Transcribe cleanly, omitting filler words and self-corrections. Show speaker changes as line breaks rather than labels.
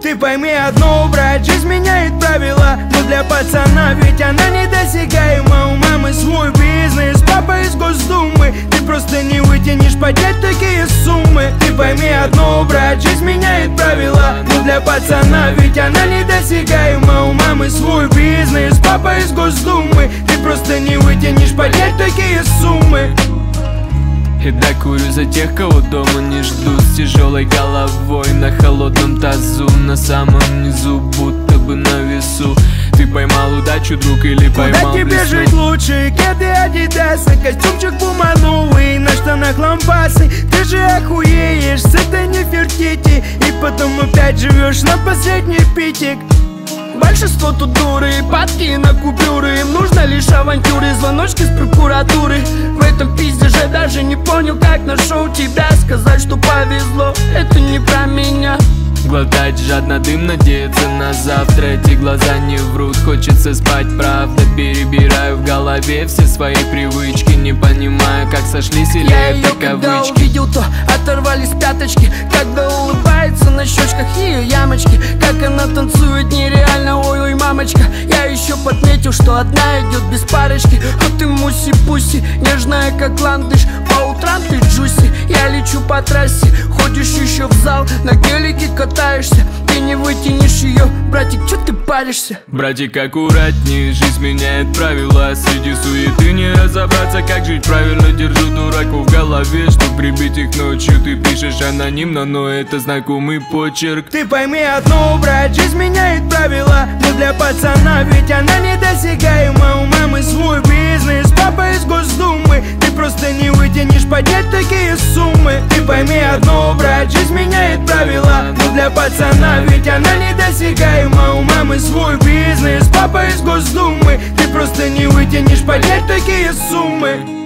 Ты пойми одно, брат, жизнь меняет правила, но для пацана ведь она недосягаема. У мамы свой бизнес, папа из Госдумы, ты просто не вытянешь поднять такие суммы. Ты пойми одно, брат, жизнь меняет правила, но для пацана ведь она недосягаема. У мамы свой бизнес, папа из Госдумы, ты просто не вытянешь поднять такие суммы.
И докурю за тех, кого дома не ждут, с тяжелой головой на холодном тазу, на самом низу, будто бы на весу. Ты поймал удачу, друг, или поймал
Куда тебе
весну?
жить лучше? Кеды Адидасы, костюмчик Пума новый, на штанах лампасы. Ты же охуеешь с этой Нефертити, и потом опять живешь на последний питик. Большинство тут дуры, падки на купюры. Им нужно лишь авантюры, звоночки с прокуратуры. В этом пиздеже даже не понял, как нашел тебя. Сказать, что повезло, это не про меня.
Глотать жадно дым, надеяться на завтра. Эти глаза не врут, хочется спать, правда. Перебираю в голове все свои привычки, не понимаю, как сошлись или
Я
это
ее когда
кавычки.
увидел, то оторвались пяточки. Когда улыбается на щечках ее ямочки, как она танцует нереально, ой-ой, мамочка. Я еще подметил, что одна идет без парочки. А ты муси-пуси, нежная как ландыш. По утрам ты джуси, я лечу по трассе. Ходишь еще в зал, на гелике катаешься. Ты не вытянешь ее, братик, чё ты паришься?
Братик, аккуратнее, жизнь меняет правила. Среди суеты не разобраться, как жить правильно. Держу дураку в голове, что прибить их ночью. Ты пишешь анонимно, но это знакомый почерк.
Ты пойми одно, брат, жизнь меняет правила, но для пацана ведь она недосягаема. У мамы свой бизнес, папа из Госдумы, ты просто не вытянешь поднять такие суммы. Ты пойми одно, брат, жизнь меняет правила, но для пацана ведь она недосягаема. У мамы свой бизнес, папа из Госдумы, ты просто не вытянешь поднять такие суммы.